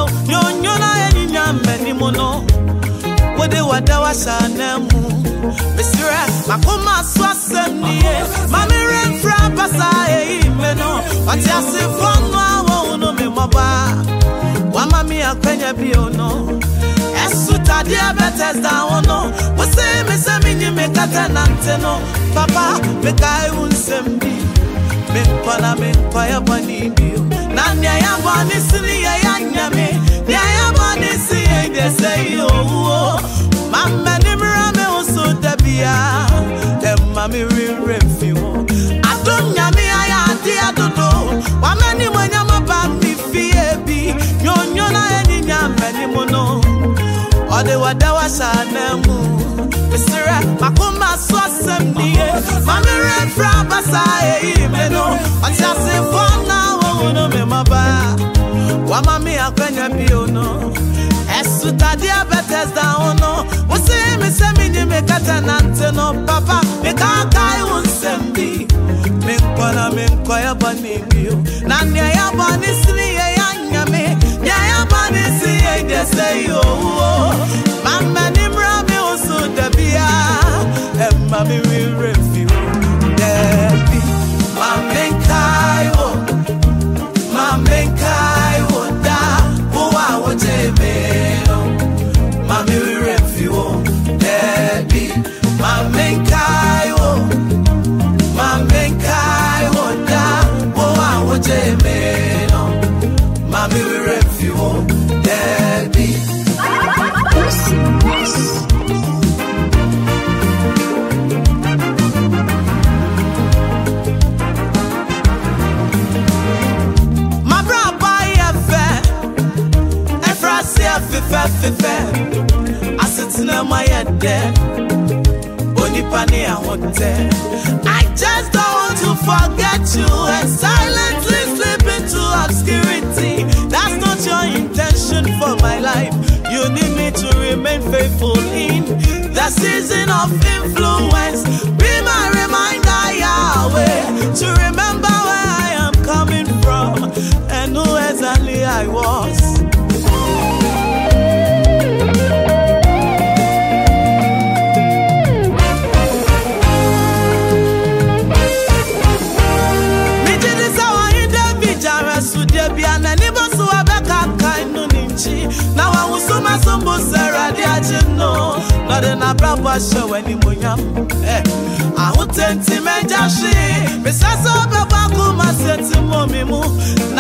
nyona eninya meni mono wode wadawa shanemu Misra makoma swasemnie mamire fra pasa meno wati asifonwa wono me maba wamami akwenya biono esuta dia betesda wono wose me semini me katanante no papa me kai unsembi me kwaya bani bio na nya ya bani sini ya nyame nya ya bani si de say yo mama ni mrame oso dabia mami refi wo adon nyame aya dia dodo wamani mwanya maba mi fie bi nyonyo na eninya mani mono ode wadawa sanemu Misra makoma swasem niye mami refra basa meno atase fona wono me maba wamami akwenya biono esuta diabetes da ono wose me semini me katanante no papa me kakai unsembi me kwaya bani bio na nya ya bani sini ya nyame nya ya bani si de say yo mama ni mrame oso dabia mami we refi debi mamenkai wo da wa wo jemelo mami we refi wo debi mamenkai wo da wa wo jemelo mami we refi wo debi I just don't want to forget you and silently slip into obscurity. That's not your intention for my life. You need me to remain faithful in the season of influence. Be my reminder, Yahweh, to remember where I am coming from and who exactly I was. Now I will so my son Sarah no not in a brava show anymore. I would tend to me Jashi, Mrs. Obakuma said to Momimu.